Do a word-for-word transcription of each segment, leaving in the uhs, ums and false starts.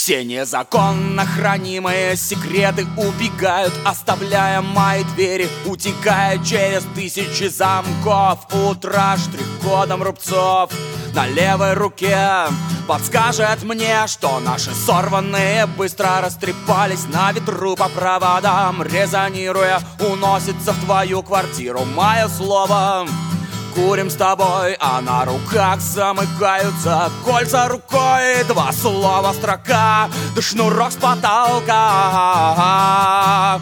Все незаконно хранимые секреты убегают, оставляя мои двери, утекая через тысячи замков. Утро штрих-кодом рубцов на левой руке подскажет мне, что наши сорванные быстро растрепались на ветру по проводам, резонируя, уносится в твою квартиру мое слово. Курим с тобой, а на руках замыкаются кольца рукой. Два слова, строка, да шнурок с потолка.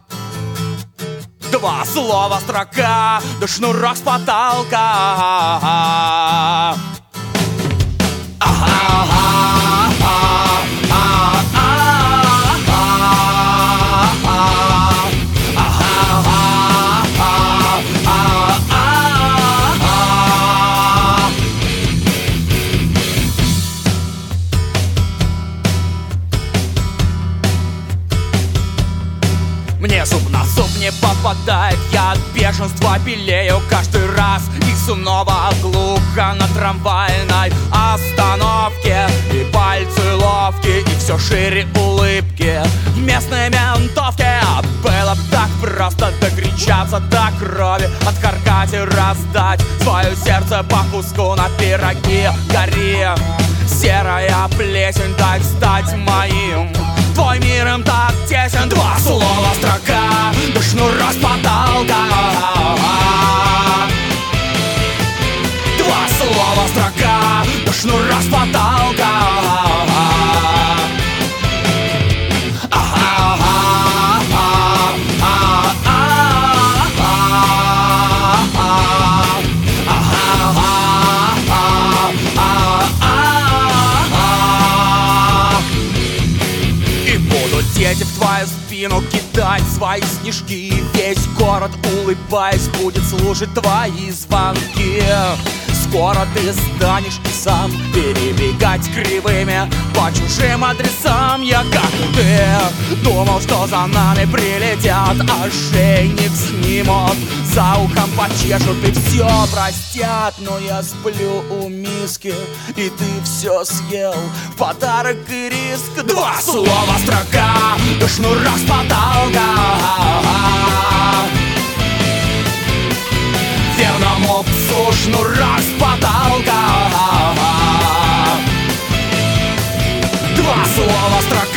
Два слова, строка, да шнурок с потолка. Мне зуб на зуб не попадает, я от бешенства белею каждый раз. И снова глухо на трамвайной остановке, и пальцы ловкие, и все шире улыбки в местной ментовке. Было б так просто докричаться до крови, откаркать и раздать свое сердце по куску на пироги. Гори, серая плесень, дай стать моим. Твой мир им так тесен. Два слова, строка, да шнурок с потолка. Два слова, строка, да шнурок с потолка. Дети в твою спину кидать свои снежки, и весь город, улыбаясь, будет слушать твои звонки. Скоро ты станешь и сам перебегать кривыми по чужим адресам. Я, как и ты, думал, что за нами прилетят, ошейник снимут, за ухом почешут и все простят. Но я сплю у миски, и ты все съел в подарок и риск. Два слова, строка, да шнурок с потолка. Верному псу шнурок с потолка. Два слова, строка.